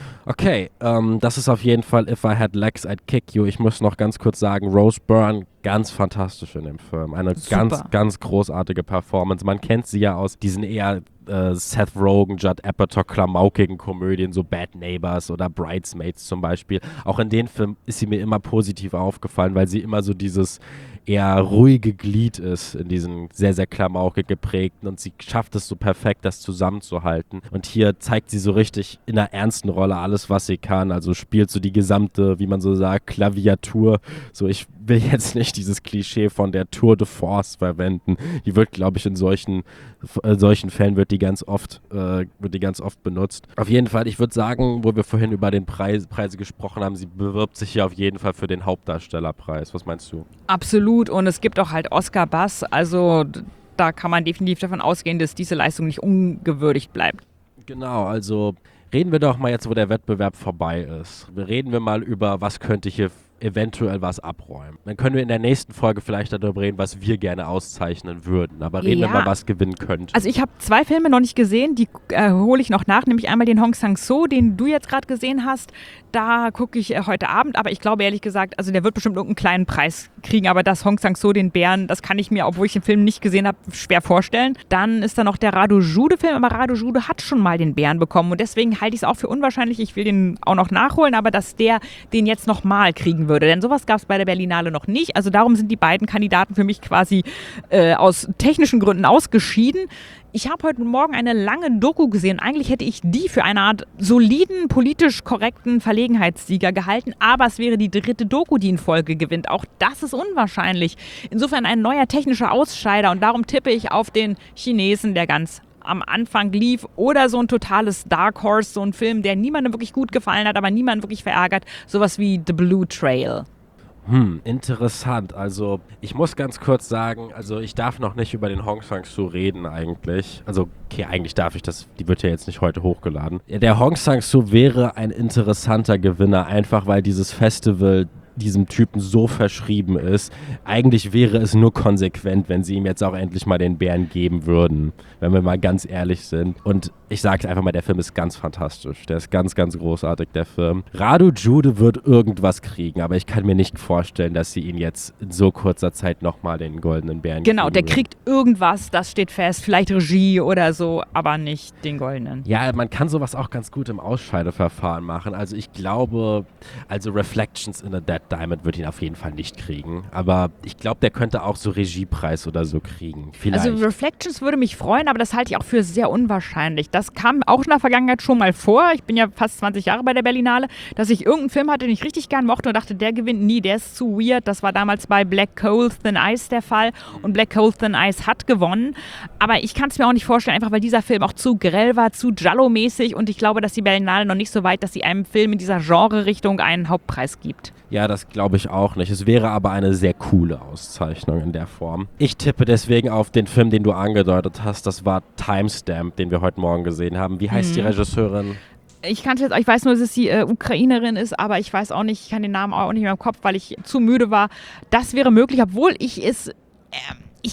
Okay, ähm, das ist auf jeden Fall If I Had Legs, I'd Kick You. Ich muss noch ganz kurz sagen, Rose Byrne, ganz fantastisch in dem Film. Eine Super. ganz, ganz großartige Performance. Man kennt sie ja aus diesen eher äh, Seth Rogen, Judd Apatow, klamaukigen Komödien, so Bad Neighbors oder Bridesmaids zum Beispiel. Auch in den Filmen ist sie mir immer positiv aufgefallen, weil sie immer so dieses eher ruhige Glied ist in diesen sehr, sehr klamaukig geprägten und sie schafft es so perfekt, das zusammenzuhalten. Und hier zeigt sie so richtig in einer ernsten Rolle alles, was sie kann. Also spielt so die gesamte, wie man so sagt, Klaviatur. So, ich will jetzt nicht dieses Klischee von der Tour de Force verwenden. Die wird, glaube ich, in solchen, äh, solchen Fällen wird die ganz oft, äh, wird die ganz oft benutzt. Auf jeden Fall, ich würde sagen, wo wir vorhin über den Preis, Preise gesprochen haben, sie bewirbt sich hier auf jeden Fall für den Hauptdarstellerpreis. Was meinst du? Absolut. Und es gibt auch halt Oscar-Buzz, also da kann man definitiv davon ausgehen, dass diese Leistung nicht ungewürdigt bleibt. Genau, also reden wir doch mal jetzt, wo der Wettbewerb vorbei ist. Reden wir mal über, was könnte hier eventuell was abräumen. Dann können wir in der nächsten Folge vielleicht darüber reden, was wir gerne auszeichnen würden. Aber reden ja. wir mal, was gewinnen könnte. Also ich habe zwei Filme noch nicht gesehen, die äh, hole ich noch nach, nämlich einmal den Hong Sang-soo, den du jetzt gerade gesehen hast. Da gucke ich äh, heute Abend, aber ich glaube ehrlich gesagt, also der wird bestimmt irgendeinen kleinen Preis kriegen, aber das Hong Sang-soo, den Bären, das kann ich mir, obwohl ich den Film nicht gesehen habe, schwer vorstellen. Dann ist da noch der Radu Jude-Film, aber Radu Jude hat schon mal den Bären bekommen und deswegen halte ich es auch für unwahrscheinlich, ich will den auch noch nachholen, aber dass der den jetzt nochmal kriegen würde, denn sowas gab es bei der Berlinale noch nicht, also darum sind die beiden Kandidaten für mich quasi äh, aus technischen Gründen ausgeschieden. Ich habe heute Morgen eine lange Doku gesehen. Eigentlich hätte ich die für eine Art soliden, politisch korrekten Verlegenheitssieger gehalten, aber es wäre die dritte Doku, die in Folge gewinnt. Auch das ist unwahrscheinlich. Insofern ein neuer technischer Ausscheider und darum tippe ich auf den Chinesen, der ganz am Anfang lief, oder so ein totales Dark Horse, so ein Film, der niemandem wirklich gut gefallen hat, aber niemanden wirklich verärgert, sowas wie The Blue Trail. Hm, interessant. Also ich muss ganz kurz sagen, also ich darf noch nicht über den Hong Sang-soo reden eigentlich. Also okay, eigentlich darf ich das, die wird ja jetzt nicht heute hochgeladen. Der Hong Sang-soo wäre ein interessanter Gewinner, einfach weil dieses Festival diesem Typen so verschrieben ist. Eigentlich wäre es nur konsequent, wenn sie ihm jetzt auch endlich mal den Bären geben würden, wenn wir mal ganz ehrlich sind. Und ich sage einfach mal, der Film ist ganz fantastisch. Der ist ganz, ganz großartig, der Film. Radu Jude wird irgendwas kriegen, aber ich kann mir nicht vorstellen, dass sie ihn jetzt in so kurzer Zeit nochmal den goldenen Bären Genau, kriegen der würden. kriegt irgendwas, das steht fest, vielleicht Regie oder so, aber nicht den goldenen. Ja, man kann sowas auch ganz gut im Ausscheideverfahren machen. Also ich glaube, also Reflections in a Dead Diamond wird ihn auf jeden Fall nicht kriegen. Aber ich glaube, der könnte auch so Regiepreis oder so kriegen. Vielleicht. Also Reflections würde mich freuen, aber das halte ich auch für sehr unwahrscheinlich. Das kam auch in der Vergangenheit schon mal vor. Ich bin ja fast zwanzig Jahre bei der Berlinale, dass ich irgendeinen Film hatte, den ich richtig gern mochte und dachte, der gewinnt nie, der ist zu weird. Das war damals bei Black Coal Thin Ice der Fall und Black Coal Thin Ice hat gewonnen. Aber ich kann es mir auch nicht vorstellen, einfach weil dieser Film auch zu grell war, zu Giallo-mäßig und ich glaube, dass die Berlinale noch nicht so weit, dass sie einem Film in dieser Genre-Richtung einen Hauptpreis gibt. Ja, das glaube ich auch nicht. Es wäre aber eine sehr coole Auszeichnung in der Form. Ich tippe deswegen auf den Film, den du angedeutet hast. Das war Timestamp, den wir heute Morgen gesehen haben. Wie heißt mhm. die Regisseurin? Ich kannte jetzt, ich weiß nur, dass es die äh, Ukrainerin ist, aber ich weiß auch nicht, ich kann den Namen auch nicht mehr im Kopf, weil ich zu müde war. Das wäre möglich, obwohl ich es... Äh, Ich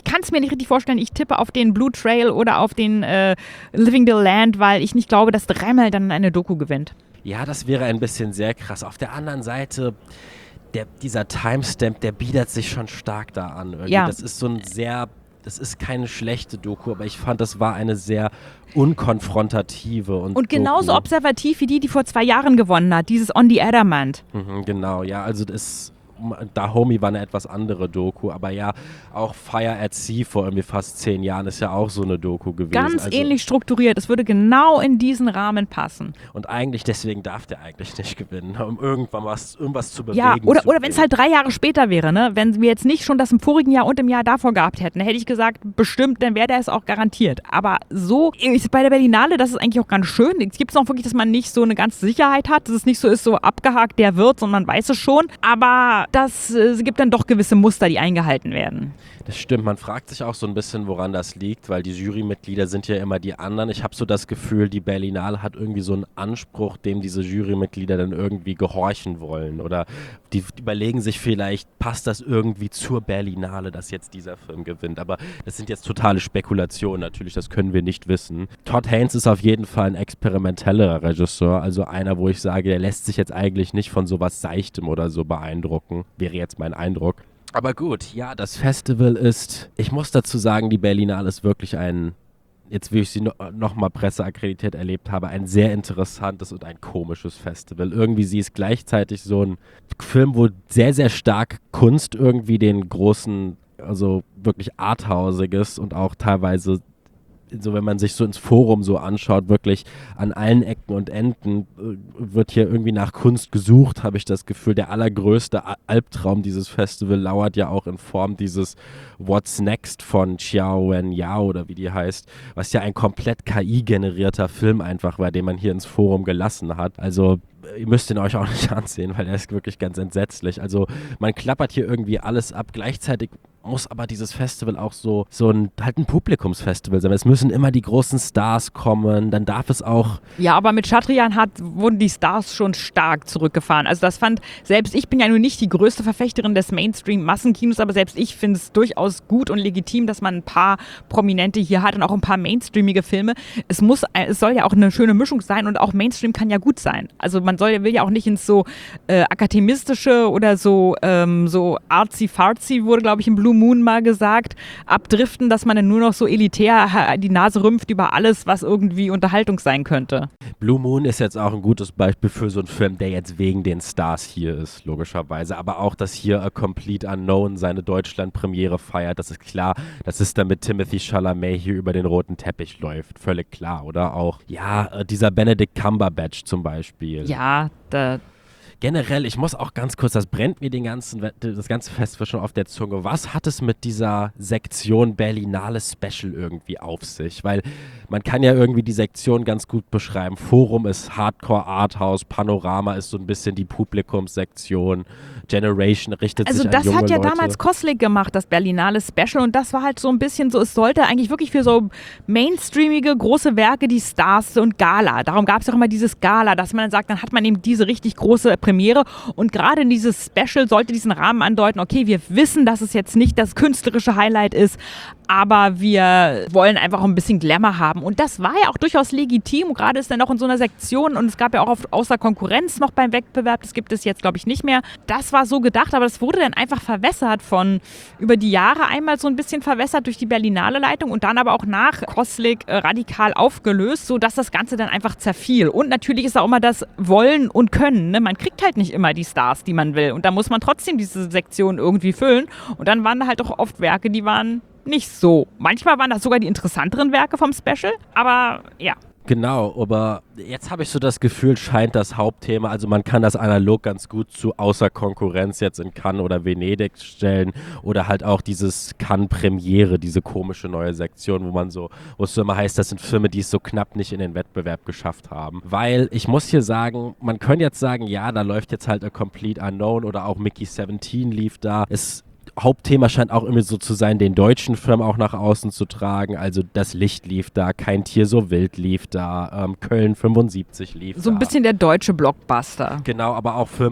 kann es mir nicht richtig vorstellen. Ich tippe auf den Blue Trail oder auf den äh, Living the Land, weil ich nicht glaube, dass dreimal dann eine Doku gewinnt. Ja, das wäre ein bisschen sehr krass. Auf der anderen Seite, der, dieser Timestamp, der bietet sich schon stark da an. Irgendwie. Ja. Das ist so ein sehr, das ist keine schlechte Doku, aber ich fand, das war eine sehr unkonfrontative und Und genauso Doku. observativ wie die, die vor zwei Jahren gewonnen hat, dieses On the Adamant. Mhm, genau, ja, also das Dahomey war eine etwas andere Doku, aber ja, auch Fire at Sea vor irgendwie fast zehn Jahren ist ja auch so eine Doku gewesen. Ganz also, ähnlich strukturiert. Es würde genau in diesen Rahmen passen. Und eigentlich, deswegen darf der eigentlich nicht gewinnen, um irgendwann was, irgendwas zu bewegen. Ja, oder, zu oder wenn es halt drei Jahre später wäre, ne? Wenn wir jetzt nicht schon das im vorigen Jahr und im Jahr davor gehabt hätten, hätte ich gesagt, bestimmt, dann wäre der es auch garantiert. Aber so, bei der Berlinale, das ist eigentlich auch ganz schön. Es gibt es auch wirklich, dass man nicht so eine ganze Sicherheit hat, dass es nicht so ist, so abgehakt, der wird, sondern man weiß es schon. Aber das, es gibt dann doch gewisse Muster, die eingehalten werden. Das stimmt, man fragt sich auch so ein bisschen, woran das liegt, weil die Jurymitglieder sind ja immer die anderen. Ich habe so das Gefühl, die Berlinale hat irgendwie so einen Anspruch, dem diese Jurymitglieder dann irgendwie gehorchen wollen. Oder die, die überlegen sich vielleicht, passt das irgendwie zur Berlinale, dass jetzt dieser Film gewinnt. Aber das sind jetzt totale Spekulationen natürlich, das können wir nicht wissen. Todd Haynes ist auf jeden Fall ein experimentellerer Regisseur, also einer, wo ich sage, der lässt sich jetzt eigentlich nicht von sowas Seichtem oder so beeindrucken, wäre jetzt mein Eindruck. Aber gut, ja, das Festival ist, ich muss dazu sagen, die Berlinale ist wirklich ein, jetzt wie ich sie no, nochmal presseakkreditiert erlebt habe, ein sehr interessantes und ein komisches Festival. Irgendwie sie ist gleichzeitig so ein Film, wo sehr, sehr stark Kunst irgendwie den großen, also wirklich arthausiges und auch teilweise, so wenn man sich so ins Forum so anschaut, wirklich an allen Ecken und Enden äh, wird hier irgendwie nach Kunst gesucht, habe ich das Gefühl. Der allergrößte A- Albtraum dieses Festivals lauert ja auch in Form dieses What's Next von Xiao Wen Yao oder wie die heißt, was ja ein komplett K I-generierter Film einfach war, den man hier ins Forum gelassen hat. Also ihr müsst ihn euch auch nicht ansehen, weil er ist wirklich ganz entsetzlich. Also man klappert hier irgendwie alles ab. Gleichzeitig muss aber dieses Festival auch so, so ein, halt ein Publikumsfestival sein. Es müssen immer die großen Stars kommen, dann darf es auch... Ja, aber mit Chatrian hat, wurden die Stars schon stark zurückgefahren. Also das fand, selbst ich bin ja nun nicht die größte Verfechterin des Mainstream-Massenkinos, aber selbst ich finde es durchaus gut und legitim, dass man ein paar Prominente hier hat und auch ein paar mainstreamige Filme. Es muss, es soll ja auch eine schöne Mischung sein und auch Mainstream kann ja gut sein. Also man soll, will ja auch nicht ins so äh, akademistische oder so, ähm, so artsy-fartsy, wurde glaube ich im Blue Moon mal gesagt, abdriften, dass man dann nur noch so elitär die Nase rümpft über alles, was irgendwie Unterhaltung sein könnte. Blue Moon ist jetzt auch ein gutes Beispiel für so einen Film, der jetzt wegen den Stars hier ist, logischerweise. Aber auch, dass hier A Complete Unknown seine Deutschland-Premiere feiert, das ist klar. Das ist dann mit Timothy Chalamet hier über den roten Teppich läuft. Völlig klar, oder? Auch, ja, äh, dieser Benedict Cumberbatch zum Beispiel. Ja, da... Generell, ich muss auch ganz kurz, das brennt mir den ganzen, das ganze Festival schon auf der Zunge. Was hat es mit dieser Sektion Berlinale Special irgendwie auf sich? Weil man kann ja irgendwie die Sektion ganz gut beschreiben. Forum ist Hardcore Arthouse, Panorama ist so ein bisschen die Publikumssektion, Generation richtet also sich an junge Also das hat ja Leute. damals Koslik gemacht, das Berlinale Special, und das war halt so ein bisschen so, es sollte eigentlich wirklich für so mainstreamige, große Werke, die Stars und Gala, darum gab es auch immer dieses Gala, dass man dann sagt, dann hat man eben diese richtig große Premiere, und gerade in dieses Special sollte diesen Rahmen andeuten, okay, wir wissen, dass es jetzt nicht das künstlerische Highlight ist, aber wir wollen einfach ein bisschen Glamour haben, und das war ja auch durchaus legitim, und gerade ist dann auch in so einer Sektion, und es gab ja auch auf, außer Konkurrenz noch beim Wettbewerb, das gibt es jetzt glaube ich nicht mehr, das war so gedacht, aber das wurde dann einfach verwässert von, über die Jahre einmal so ein bisschen verwässert durch die Berlinale Leitung und dann aber auch nach Koslik äh, radikal aufgelöst, sodass das Ganze dann einfach zerfiel, und natürlich ist auch immer das Wollen und Können, ne? Man kriegt halt nicht immer die Stars, die man will, und da muss man trotzdem diese Sektion irgendwie füllen, und dann waren da halt auch oft Werke, die waren nicht so. Manchmal waren das sogar die interessanteren Werke vom Special, aber ja. Genau, aber jetzt habe ich so das Gefühl, scheint das Hauptthema, also man kann das analog ganz gut zu Außer Konkurrenz jetzt in Cannes oder Venedig stellen, oder halt auch dieses Cannes Premiere, diese komische neue Sektion, wo man so, wo es so immer heißt, das sind Filme, die es so knapp nicht in den Wettbewerb geschafft haben. Weil ich muss hier sagen, man könnte jetzt sagen, ja, da läuft jetzt halt A Complete Unknown oder auch Mickey siebzehn lief da. Es Hauptthema scheint auch immer so zu sein, den deutschen Film auch nach außen zu tragen. Also Das Licht lief da, Kein Tier so wild lief da, ähm, Köln fünfundsiebzig lief da. So ein bisschen der deutsche Blockbuster. Genau, aber auch Filme,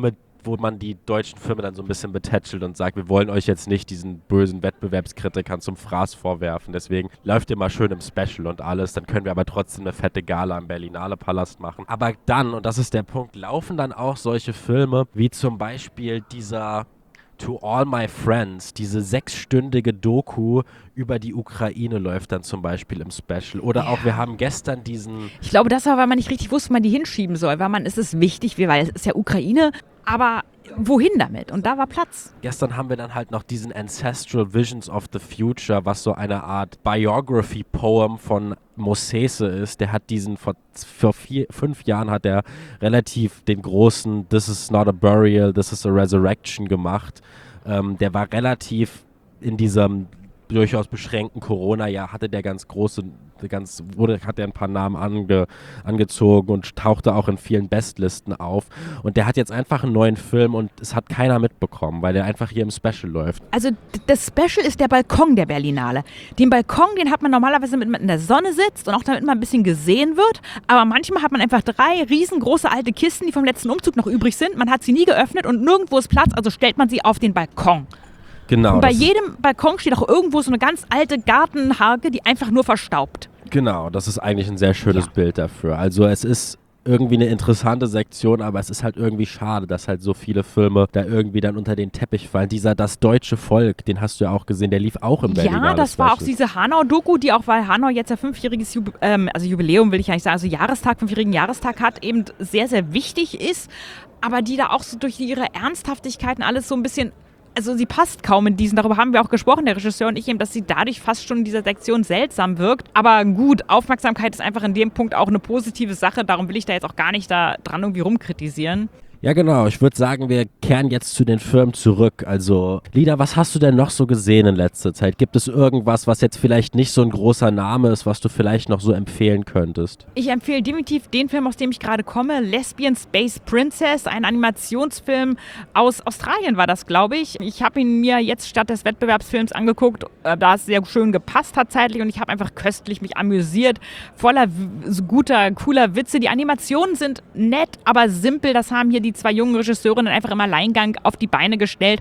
wo man die deutschen Filme dann so ein bisschen betätschelt und sagt, wir wollen euch jetzt nicht diesen bösen Wettbewerbskritikern zum Fraß vorwerfen, deswegen läuft ihr mal schön im Special und alles, dann können wir aber trotzdem eine fette Gala im Berlinale Palast machen. Aber dann, und das ist der Punkt, laufen dann auch solche Filme wie zum Beispiel dieser To All My Friends, diese sechsstündige Doku über die Ukraine läuft dann zum Beispiel im Special. Oder Ja. auch, wir haben gestern diesen... Ich glaube, das war, weil man nicht richtig wusste, wo man die hinschieben soll. Weil man, es ist wichtig, weil es ist ja Ukraine, aber wohin damit? Und da war Platz. Gestern haben wir dann halt noch diesen Ancestral Visions of the Future, was so eine Art Biography-Poem von Mosese ist. Der hat diesen, vor, vor vier, fünf Jahren hat er relativ den großen This is not a burial, this is a resurrection gemacht. Ähm, der war relativ in diesem durchaus beschränkten Corona-Jahr, hatte der ganz große, ganz, wurde, hat er ein paar Namen ange, angezogen und tauchte auch in vielen Bestlisten auf. Und der hat jetzt einfach einen neuen Film und es hat keiner mitbekommen, weil der einfach hier im Special läuft. Also d- das Special ist der Balkon der Berlinale. Den Balkon, den hat man normalerweise, damit man in der Sonne sitzt und auch damit man ein bisschen gesehen wird. Aber manchmal hat man einfach drei riesengroße alte Kisten, die vom letzten Umzug noch übrig sind. Man hat sie nie geöffnet und nirgendwo ist Platz, also stellt man sie auf den Balkon. Genau. Und bei das- jedem Balkon steht auch irgendwo so eine ganz alte Gartenharke, die einfach nur verstaubt. Genau, das ist eigentlich ein sehr schönes Ja. Bild dafür. Also es ist irgendwie eine interessante Sektion, aber es ist halt irgendwie schade, dass halt so viele Filme da irgendwie dann unter den Teppich fallen. Dieser Das deutsche Volk, den hast du ja auch gesehen, der lief auch im Berlinale Ja, das war auch Special. diese Hanau-Doku, die auch, weil Hanau jetzt ja fünfjähriges Jub ähm, also Jubiläum, will ich eigentlich sagen, also Jahrestag, fünfjährigen Jahrestag hat, eben sehr, sehr wichtig ist, aber die da auch so durch ihre Ernsthaftigkeiten alles so ein bisschen, also sie passt kaum in diesen, darüber haben wir auch gesprochen, der Regisseur und ich eben, dass sie dadurch fast schon in dieser Sektion seltsam wirkt. Aber gut, Aufmerksamkeit ist einfach in dem Punkt auch eine positive Sache, darum will ich da jetzt auch gar nicht da dran irgendwie rumkritisieren. Ja, genau. Ich würde sagen, wir kehren jetzt zu den Filmen zurück. Also, Lida, was hast du denn noch so gesehen in letzter Zeit? Gibt es irgendwas, was jetzt vielleicht nicht so ein großer Name ist, was du vielleicht noch so empfehlen könntest? Ich empfehle definitiv den Film, aus dem ich gerade komme, Lesbian Space Princess, ein Animationsfilm aus Australien war das, glaube ich. Ich habe ihn mir jetzt statt des Wettbewerbsfilms angeguckt, äh, da es sehr schön gepasst hat zeitlich und ich habe einfach köstlich mich amüsiert, voller w- so guter, cooler Witze. Die Animationen sind nett, aber simpel. Das haben hier die zwei jungen Regisseurinnen einfach im Alleingang auf die Beine gestellt.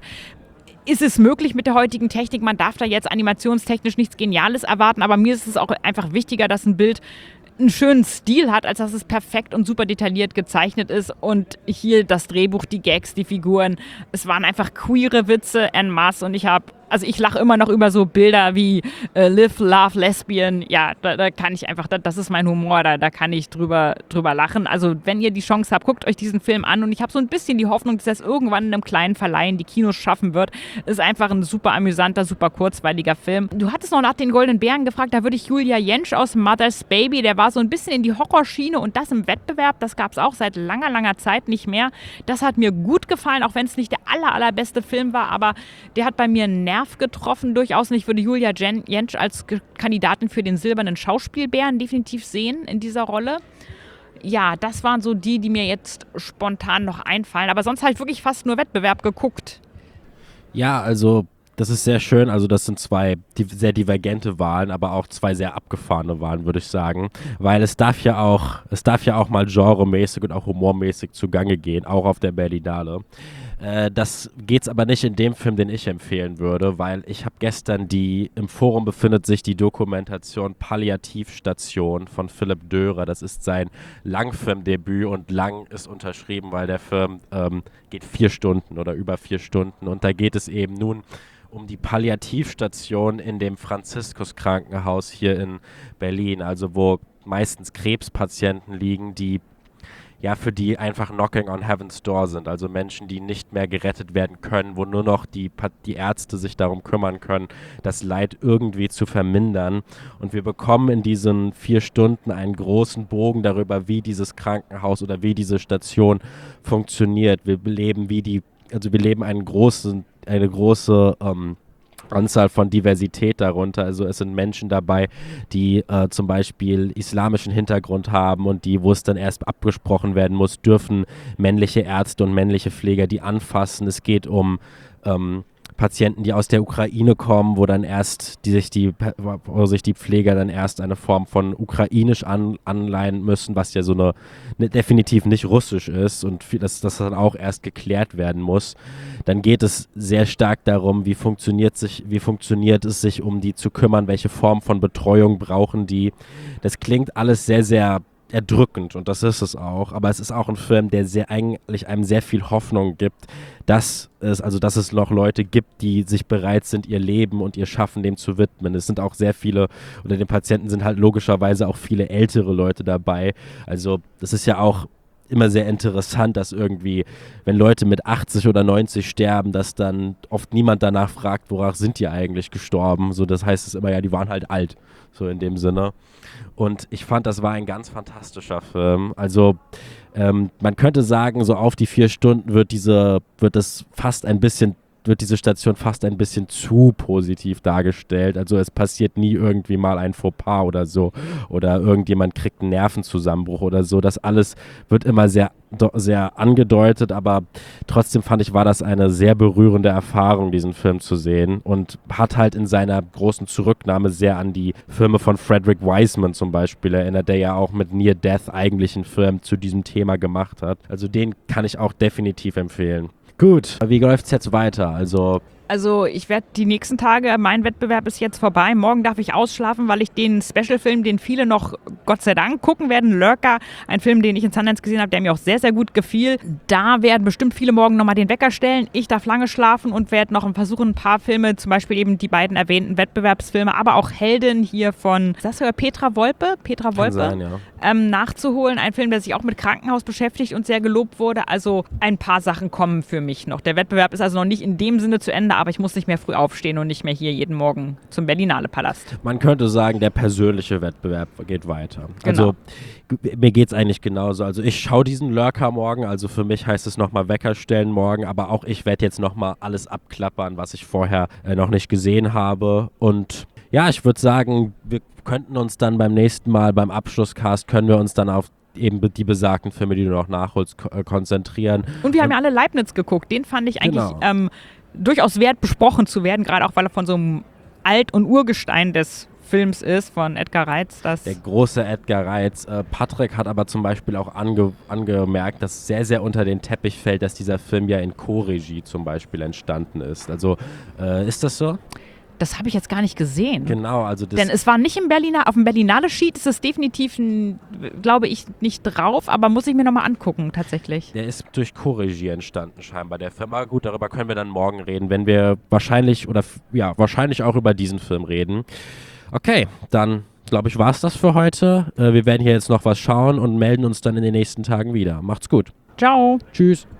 Ist es möglich mit der heutigen Technik? Man darf da jetzt animationstechnisch nichts Geniales erwarten, aber mir ist es auch einfach wichtiger, dass ein Bild einen schönen Stil hat, als dass es perfekt und super detailliert gezeichnet ist. Und hier das Drehbuch, die Gags, die Figuren, es waren einfach queere Witze en masse und ich habe Also ich lache immer noch über so Bilder wie äh, Live, Love, Lesbian. Ja, da, da kann ich einfach, da, das ist mein Humor, da, da kann ich drüber, drüber lachen. Also wenn ihr die Chance habt, guckt euch diesen Film an. Und ich habe so ein bisschen die Hoffnung, dass das irgendwann in einem kleinen Verleih in die Kinos schaffen wird. Ist einfach ein super amüsanter, super kurzweiliger Film. Du hattest noch nach den Goldenen Bären gefragt, da würde ich Julia Jentsch aus Mother's Baby, der war so ein bisschen in die Horrorschiene und das im Wettbewerb, das gab es auch seit langer, langer Zeit nicht mehr. Das hat mir gut gefallen, auch wenn es nicht der aller, allerbeste Film war, aber der hat bei mir einen Nerv getroffen durchaus und ich würde Julia Jen- Jentsch als Ge- Kandidatin für den silbernen Schauspielbären definitiv sehen in dieser Rolle. Ja, das waren so die, die mir jetzt spontan noch einfallen, aber sonst habe ich wirklich fast nur Wettbewerb geguckt. Ja, also das ist sehr schön. Also das sind zwei di- sehr divergente Wahlen, aber auch zwei sehr abgefahrene Wahlen, würde ich sagen. Weil es darf ja auch, es darf ja auch mal genremäßig und auch humormäßig zugange gehen, auch auf der Berlinale. Äh, das geht's aber nicht in dem Film, den ich empfehlen würde, weil ich habe gestern die, im Forum befindet sich die Dokumentation Palliativstation von Philipp Dörer. Das ist sein Langfilmdebüt und lang ist unterschrieben, weil der Film ähm, geht vier Stunden oder über vier Stunden und da geht es eben nun um die Palliativstation in dem Franziskus-Krankenhaus hier in Berlin, also wo meistens Krebspatienten liegen, die ja, für die einfach Knocking on Heaven's Door sind, also Menschen, die nicht mehr gerettet werden können, wo nur noch die, Pa- die Ärzte sich darum kümmern können, das Leid irgendwie zu vermindern. Und wir bekommen in diesen vier Stunden einen großen Bogen darüber, wie dieses Krankenhaus oder wie diese Station funktioniert. Wir leben wie die, also wir leben einen großen, eine große ähm, Anzahl von Diversität darunter. Also es sind Menschen dabei, die äh, zum Beispiel islamischen Hintergrund haben und die, wo es dann erst abgesprochen werden muss, dürfen männliche Ärzte und männliche Pfleger die anfassen. Es geht um ähm, Patienten, die aus der Ukraine kommen, wo dann erst die sich die wo sich die Pfleger dann erst eine Form von Ukrainisch an, anleihen müssen, was ja so eine, ne, definitiv nicht Russisch ist und viel, dass das dann auch erst geklärt werden muss. Dann geht es sehr stark darum, wie funktioniert sich, wie funktioniert es sich, um die zu kümmern, welche Form von Betreuung brauchen die. Das klingt alles sehr, sehr erdrückend und das ist es auch, aber es ist auch ein Film, der sehr eigentlich einem sehr viel Hoffnung gibt, dass es, also dass es noch Leute gibt, die sich bereit sind, ihr Leben und ihr Schaffen dem zu widmen. Es sind auch sehr viele, unter den Patienten sind halt logischerweise auch viele ältere Leute dabei. Also das ist ja auch immer sehr interessant, dass irgendwie, wenn Leute mit achtzig oder neunzig sterben, dass dann oft niemand danach fragt, worauf sind die eigentlich gestorben. So, das heißt es immer, ja, die waren halt alt, so in dem Sinne. Und ich fand, das war ein ganz fantastischer Film. Also ähm, man könnte sagen, so auf die vier Stunden wird diese, wird es fast ein bisschen wird diese Station fast ein bisschen zu positiv dargestellt. Also es passiert nie irgendwie mal ein Fauxpas oder so oder irgendjemand kriegt einen Nervenzusammenbruch oder so. Das alles wird immer sehr, sehr angedeutet, aber trotzdem fand ich, war das eine sehr berührende Erfahrung, diesen Film zu sehen und hat halt in seiner großen Zurücknahme sehr an die Filme von Frederick Wiseman zum Beispiel erinnert, der ja auch mit Near Death eigentlich einen Film zu diesem Thema gemacht hat. Also den kann ich auch definitiv empfehlen. Gut, wie läuft es jetzt weiter? Also Also ich werde die nächsten Tage, mein Wettbewerb ist jetzt vorbei. Morgen darf ich ausschlafen, weil ich den Special-Film, den viele noch Gott sei Dank gucken werden, Lurker, ein Film, den ich in Sundance gesehen habe, der mir auch sehr, sehr gut gefiel. Da werden bestimmt viele morgen nochmal den Wecker stellen. Ich darf lange schlafen und werde noch versuchen, ein paar Filme, zum Beispiel eben die beiden erwähnten Wettbewerbsfilme, aber auch Helden hier von, ist das sogar Petra Wolpe? Petra kann Wolpe? sein, ja. Ähm, nachzuholen. Ein Film, der sich auch mit Krankenhaus beschäftigt und sehr gelobt wurde. Also ein paar Sachen kommen für mich noch. Der Wettbewerb ist also noch nicht in dem Sinne zu Ende, aber ich muss nicht mehr früh aufstehen und nicht mehr hier jeden Morgen zum Berlinale Palast. Man könnte sagen, der persönliche Wettbewerb geht weiter. Also Genau. g- mir geht es eigentlich genauso. Also ich schaue diesen Lurker morgen, also für mich heißt es nochmal Wecker stellen morgen, aber auch ich werde jetzt nochmal alles abklappern, was ich vorher äh, noch nicht gesehen habe. Und ja, ich würde sagen, wir könnten uns dann beim nächsten Mal, beim Abschlusscast, können wir uns dann auf eben die besagten Filme, die du noch nachholst, ko- äh, konzentrieren. Und wir haben ja alle Leibniz geguckt. Den fand ich eigentlich Genau. ähm, durchaus wert, besprochen zu werden, gerade auch, weil er von so einem Alt- und Urgestein des Films ist, von Edgar Reitz. Das Der große Edgar Reitz. Äh, Patrick hat aber zum Beispiel auch ange angemerkt, dass sehr, sehr unter den Teppich fällt, dass dieser Film ja in Co-Regie zum Beispiel entstanden ist. Also äh, ist das so? Das habe ich jetzt gar nicht gesehen. Genau, also das Denn es war nicht im Berliner, auf dem Berlinale Sheet ist es definitiv, n- glaube ich, nicht drauf, aber muss ich mir nochmal angucken, tatsächlich. der ist durch Co-Regie entstanden scheinbar, der Film. Aber gut, darüber können wir dann morgen reden, wenn wir wahrscheinlich oder f- ja, wahrscheinlich auch über diesen Film reden. Okay, dann glaube ich, war es das für heute. Äh, wir werden hier jetzt noch was schauen und melden uns dann in den nächsten Tagen wieder. Macht's gut. Ciao. Tschüss.